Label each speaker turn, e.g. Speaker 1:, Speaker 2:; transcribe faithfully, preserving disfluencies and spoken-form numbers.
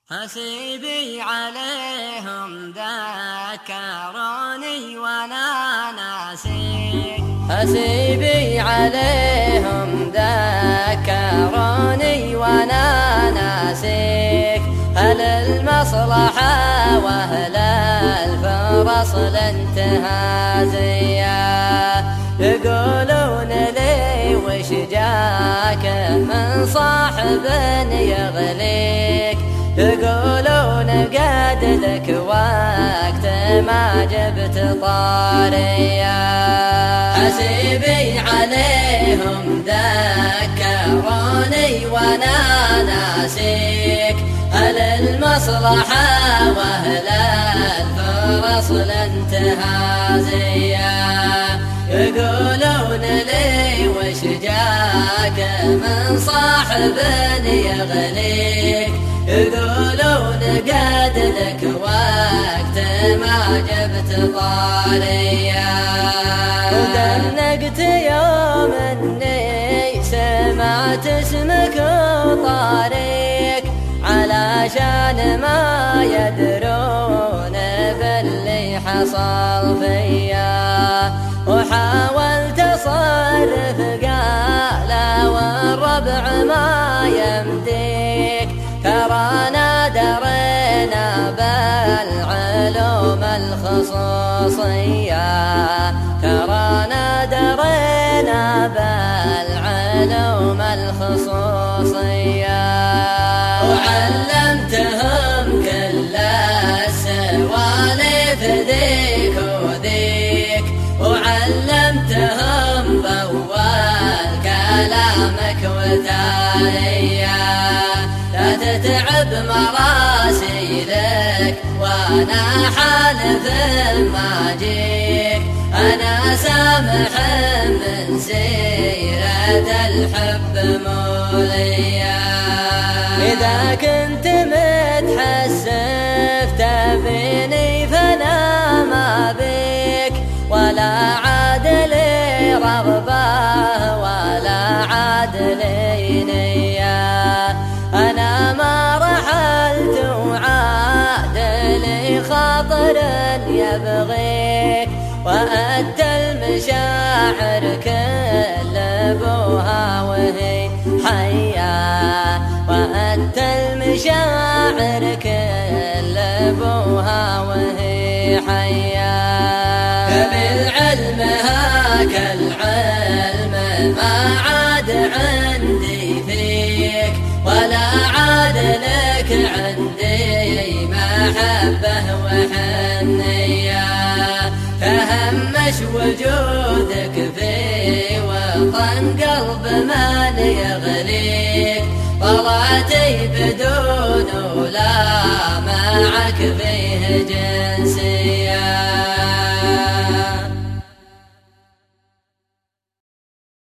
Speaker 1: حسيبي عليهم ذكروني وانا ناسيك، حسيبي عليهم ذكروني وانا ناسيك. هل المصلحة واهل الفرص الانتهى زيا، يقولون لي وش جاك من صاحب يغليك، يقولون قد لك وقت ما جبت طاريا. حسيبي عليهم ذكروني وانا ناسيك، هل المصلحة واهل الفرص الانتهى زيا، يقولون لي وش جاك من صاحب يغليك، يقولون قد لك وقت ما جبت طاريا. ودنقت يوم اني سمعت اسمك وطاريك، علشان ما يدرون باللي حصل فيا، وحاولت اصرف قالا والربع ما يمديك، ترانا درينا بالعلوم الخصوصية، ترانا درينا بالعلوم الخصوصية. وعلمتهم كل السوالف ذيك وذيك، وعلمتهم بأول كلامك وتاليا، لا تتعب مراسيلك وانا حالف ما جيك، انا سامح من سيرة الحب موليا. إذا كنت متحسف تبيني فانا ما بيك، ولا عاد لي رغبة ولا عاد لي نية، أنا ما رحلت وعاد لي خاطر يبغيك، وأدى المشاعر كل أبوها وهي حية، وأدى المشاعر كل أبوها وهي حية. بالعلم هاك العلم ما عاد عندي فيك، ولا عاد لك عندي محبة وحنية، تهمش وجودك في وطن قلب من يغليك، طلعتي بدون ولا معك فيه جنس